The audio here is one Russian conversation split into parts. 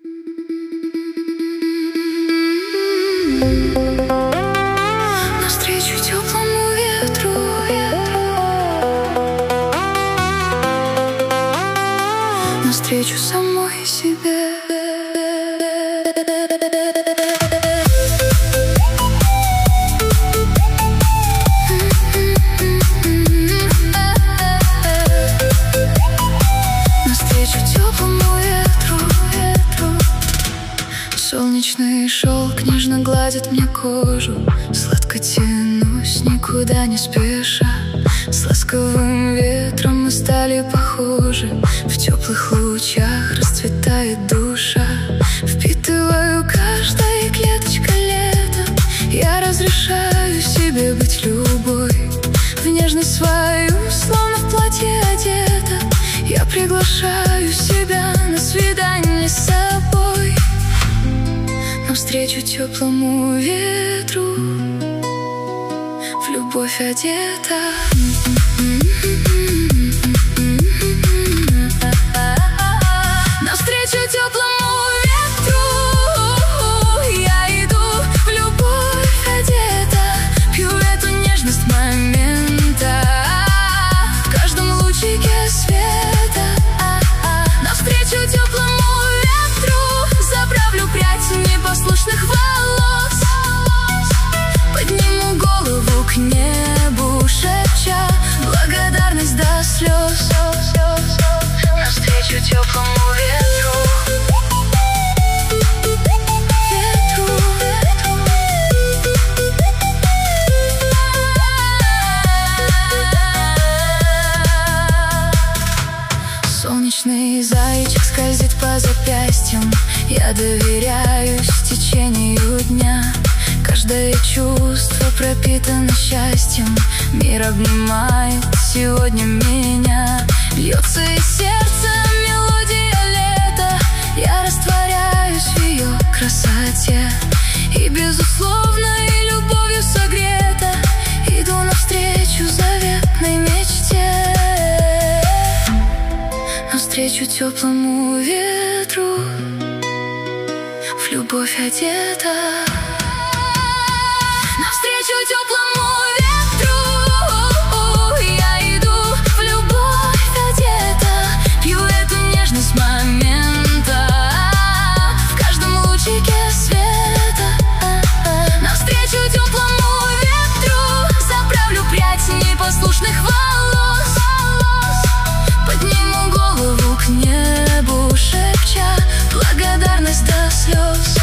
Навстречу теплому ветру, навстречу самой себе. Навстречу теплому ветру. Солнечный шелк нежно гладит мне кожу. Сладко тянусь, никуда не спеша. С ласковым ветром мы стали похожи. В теплых лучах расцветает душа. Впитываю каждой клеточкой лета. Я разрешаю себе быть любой. В нежность свою, словно в платье одета. Я приглашаю себя на свидание с собой. Навстречу теплому ветру, в любовь одета. Навстречу теплому ветру я иду, в любовь одета. Пью эту нежность момента, в каждом лучике света. Навстречу теплому ветру заправлю прядь непослушных волос. Подниму голову к небу, шепча благодарность до слез. Навстречу теплому ветру, солнечный зайчик скользит по запястьям. Я доверяюсь течению дня. Каждое чувство пропитано счастьем. Мир обнимает сегодня меня. Льется из сердца мелодия лета. Я растворяюсь в ее красоте. И безусловной любовью согрета иду навстречу заветной мечте. Навстречу теплому ветру, в любовь одета. Навстречу теплому ветру я иду, в любовь одета. Пью эту нежность момента, в каждом лучике света. Навстречу теплому ветру заправлю прядь непослушных волос. Подниму голову к небу, шепча благодарность до слез.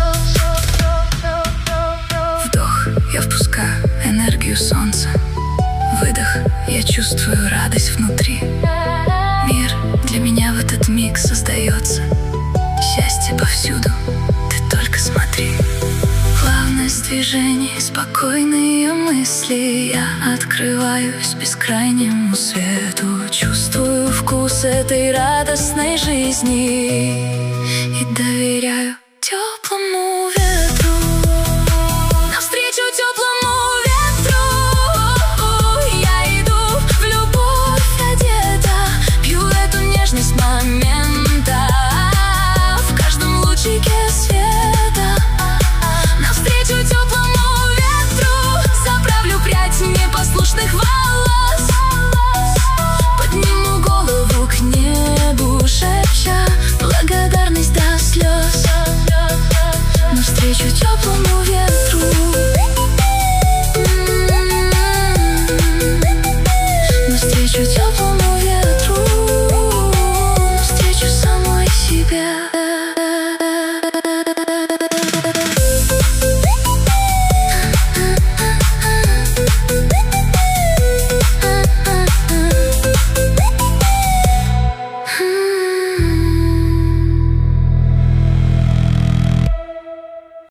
Я впускаю энергию солнца. Выдох, я чувствую радость внутри. Мир для меня в этот миг создается. Счастье повсюду, ты только смотри. Плавность движений, спокойные мысли. Я открываюсь бескрайнему свету. Чувствую вкус этой радостной жизни.